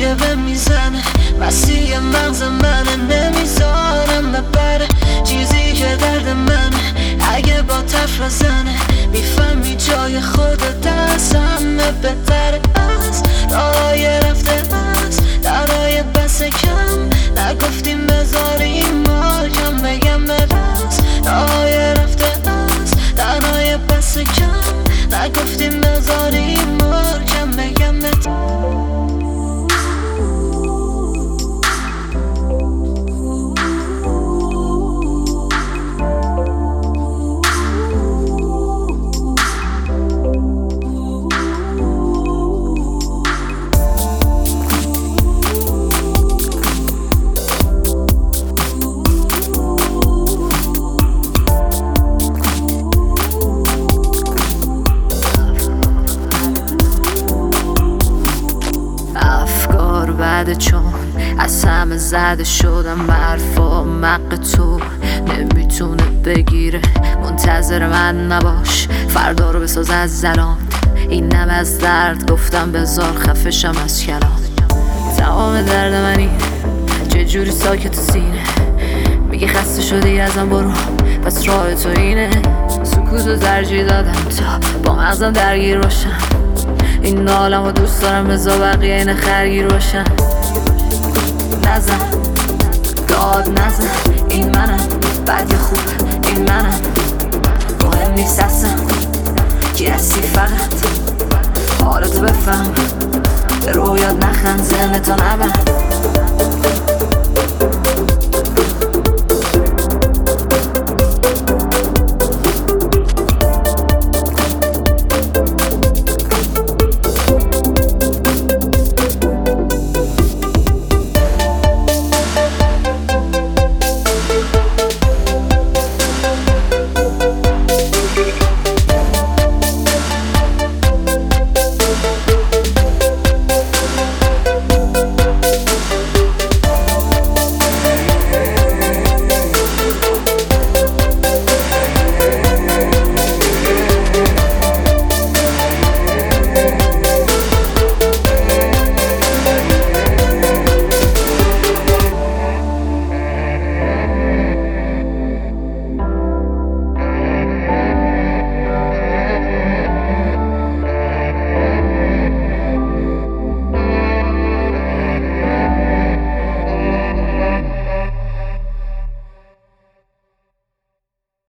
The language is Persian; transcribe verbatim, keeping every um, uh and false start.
که به میزنه مسیح مغز منه، نمیذارم ببره چیزی که درد منه. اگه با تف بزنه میفهمی جای خودت از همه بهتره. از راهای رفته از درهای بس کم نگفتیم بذاریم ما کم بگم برس. راهای رفته از درهای بس کم نگفتیم بذاریم ما کم بگم برس. بعد چون از همه زده شدم حرفا مق تو نمیتونه بگیره. منتظر من نباش فردا رو بساز از زلان. اینم از درد گفتم بذار خفشم از کلام. تمام درد منی چه جوری ساکت سینه میگه خسته شدی ازم برو پس راه تو اینه. سکوت رو ترجیح دادم تا با مغزم درگیر باشم. این عالم رو دوست دارم بذار بقیه این خرگیر باشن. نزن داد نزن این منم بد یا خوب این منم مهم نیست اصلا کی هستی فقط حالتو بفهم به رویات نخند ذهنتو نبند.